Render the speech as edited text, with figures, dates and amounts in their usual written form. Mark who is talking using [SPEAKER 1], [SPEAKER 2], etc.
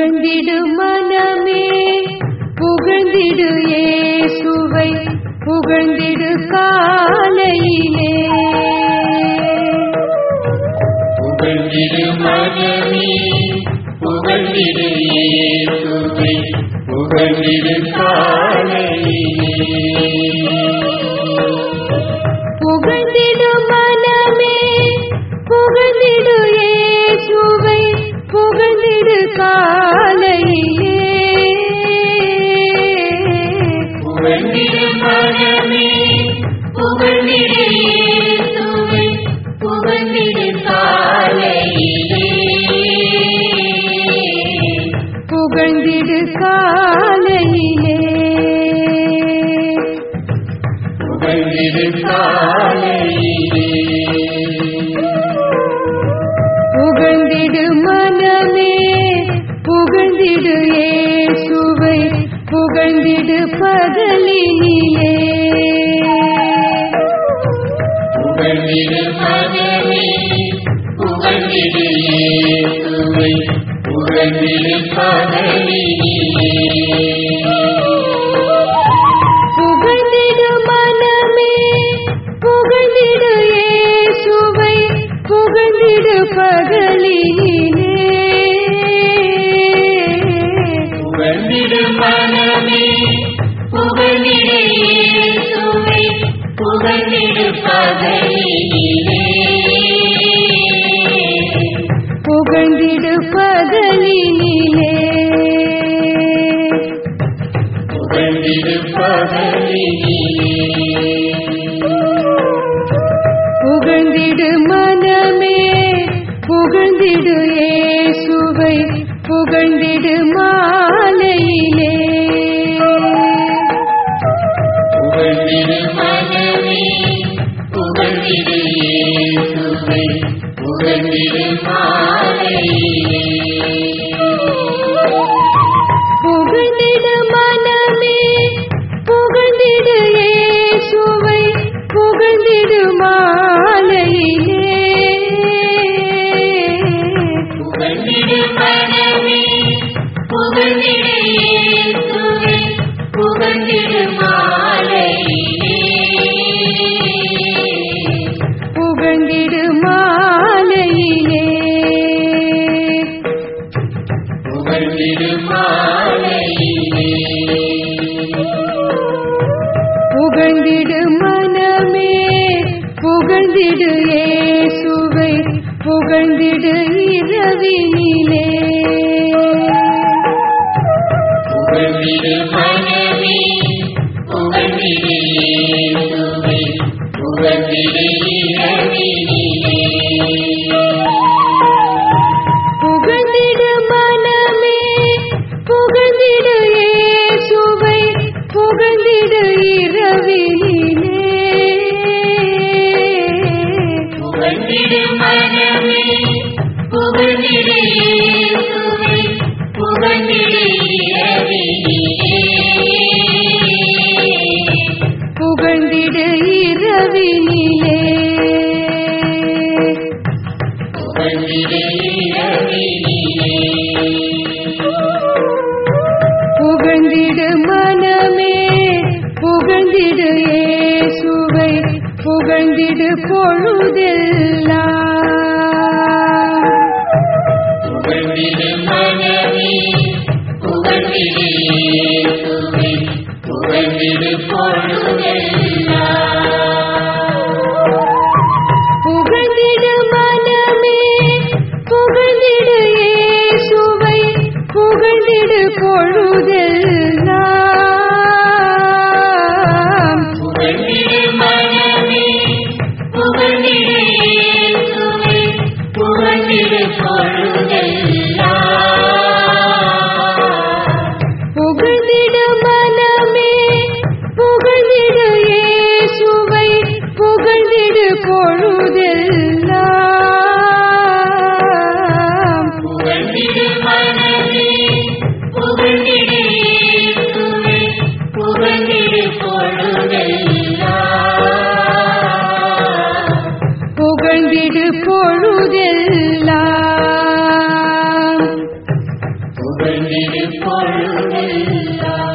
[SPEAKER 1] புகழ்ந்திடு மனமே புகழ்ந்திடு இயேசுவை புகழ்ந்திடு காலையிலே.
[SPEAKER 2] புகழ்ந்திடு மனமே புகழ்ந்திடு இயேசுவை புகழ்ந்திடு காலையிலே.
[SPEAKER 1] புகழ்ந்திடு மனமே புகழ்ந்திடு இயேசுவை புகழ்ந்திடு காலையிலே.
[SPEAKER 2] புகழ்ந்திடு மனமே புகழ்ந்திடு இயேசுவை புகழ்ந்திடு காலையிலே.
[SPEAKER 1] புகழ்ந்திடு காலையிலே.
[SPEAKER 2] புகழ்ந்திடு காலையிலே.
[SPEAKER 1] புகழ்ந்திடு மனமே புகழ்ந்திடு இயேசுவை புகழ்ந்திடு பகலினிலே.
[SPEAKER 2] புகழ்ந்திடு மனமே புகழ்ந்திடு இயேசுவை புகழ்ந்திடு பகலினிலே.
[SPEAKER 1] புகழ்ந்திடு மனமே புகழ்ந்திடு இயேசுவை புகழ்ந்திடு பகலினிலே.
[SPEAKER 2] புகழ்ந்திடு மனமே புகழ்ந்திடு இயேசுவை புகழ்ந்திடு பகலினிலே.
[SPEAKER 1] புகழ்ந்திடு பகலினிலே.
[SPEAKER 2] புகழ்ந்திடு பகலினிலே.
[SPEAKER 1] புகழ்ந்திடு மனமே புகழ்ந்திடு இயேசுவை புகழ்ந்திடு மாலையிலே.
[SPEAKER 2] புகழ்ந்திடு மனமே புகழ்ந்திடு இயேசுவை புகழ்ந்திடு மாலையிலே.
[SPEAKER 1] புகழ்ந்திடு மனமே புகழ்ந்திடு இயேசுவை புகழ்ந்திடு மாலையிலே.
[SPEAKER 2] புகழ்ந்திடு மனமே புகழ்ந்திடு இயேசுவை புகழ்ந்திடு மாலையிலே.
[SPEAKER 1] புகழ்ந்திடு மாலையிலே.
[SPEAKER 2] புகழ்ந்திடு மாலையிலே.
[SPEAKER 1] புகழ்ந்திடு மனமே புகழ்ந்திடு இயேசுவை புகழ்ந்திடு இரவினிலே.
[SPEAKER 2] புகழ்ந்திடு மனமே புகழ்ந்திடு இயேசுவை புகழ்ந்திடு இரவினிலே.
[SPEAKER 1] புகழ்ந்திடு மனமே புகழ்ந்திடு இயேசுவை புகழ்ந்திடு இரவினிலே.
[SPEAKER 2] புகழ்ந்திடு மனமே புகழ்ந்திடு இயேசுவை புகழ்ந்திடு இரவினிலே.
[SPEAKER 1] புகழ்ந்திடு இரவினிலே.
[SPEAKER 2] புகழ்ந்திடு இரவினிலே.
[SPEAKER 1] புகழ்ந்திடு மனமே புகழ்ந்திடு இயேசுவை புகழ்ந்திடு பொழுதெல்லாம்.
[SPEAKER 2] புகழ்ந்திடு மனமே புகழ்ந்திடு இயேசுவை புகழ்ந்திடு பொழுதெல்லாம்.
[SPEAKER 1] புகழ்ந்திடு மனமே புகழ்ந்திடு இயேசுவை புகழ்ந்திடு பொழுதெல்லாம்.
[SPEAKER 2] புகழ்ந்திடு மனமே புகழ்ந்திடு இயேசுவை புகழ்ந்திடு பொழுதெல்லாம்